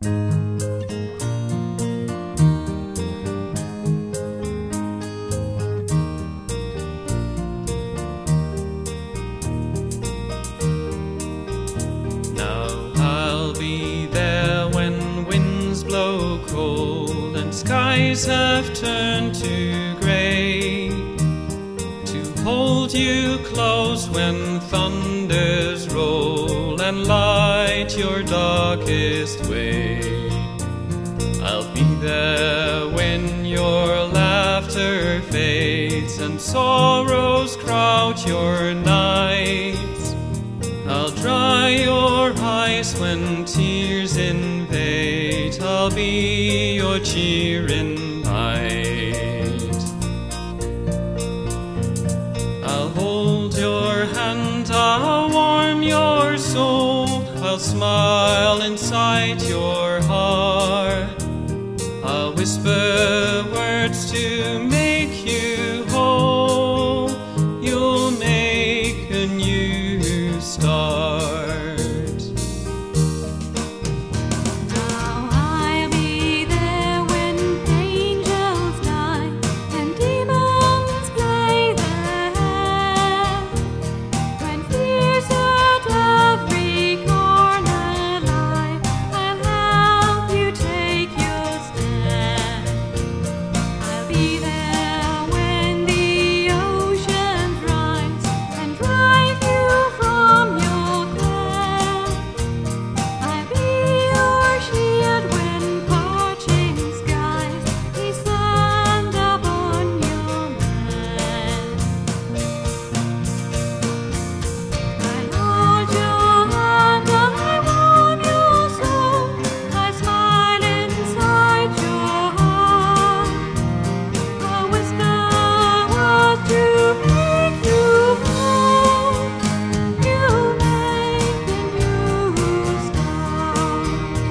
I'll be there when winds blow cold and skies have turned to grey, to hold you close when thunders roll and light your darkest way. I'll be there when your laughter fades and sorrows crowd your nights. I'll dry your eyes when tears invade. I'll be your cheer in light. I'll hold your hand, I'll warm your soul. I'll smile inside your heart. I'll whisper words to make you whole. You'll make a new start. Now I'll be there when angels die and demons play their hand, when fears at every corner lie. I'll help you take your stand. I'll be there when the oceans rise and drive you from your clan. I'll be your shield when parching skies descend upon your land. I'll hold your hand, I'll warm your soul. I'll smile inside your heart. I'll whisper words to make you whole. You make a new start.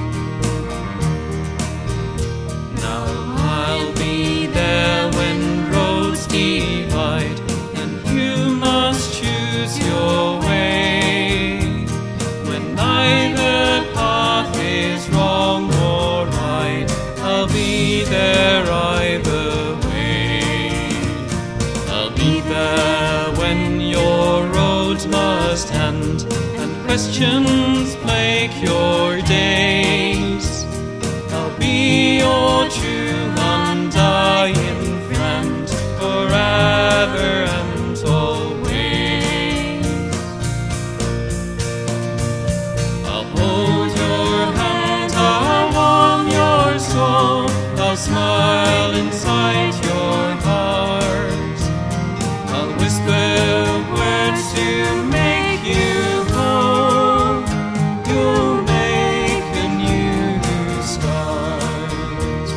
Now I'll be there when roads divide and you must choose your way, when neither path is wrong or right. I'll be there either way. I'll be there when your roads must end and questions plague your days. I'll be your true undying friend forever and always. I'll hold your hand, I'll warm your soul. I'll smile inside your heart. I'll whisper words to make you whole. You'll make a new start.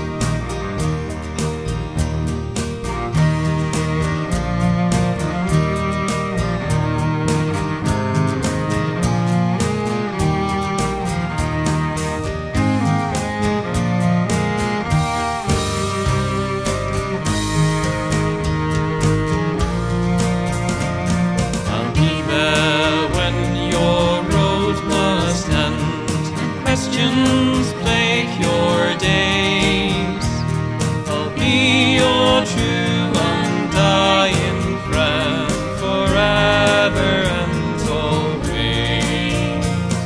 I'll be there when your road must end and questions plague your days. I'll be your true undying friend forever and always.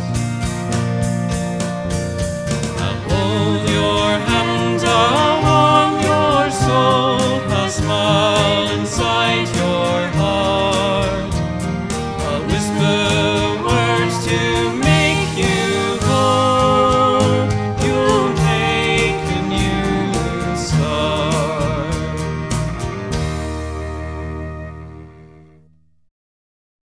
I'll hold your hand, I'll warm your soul. I'll smile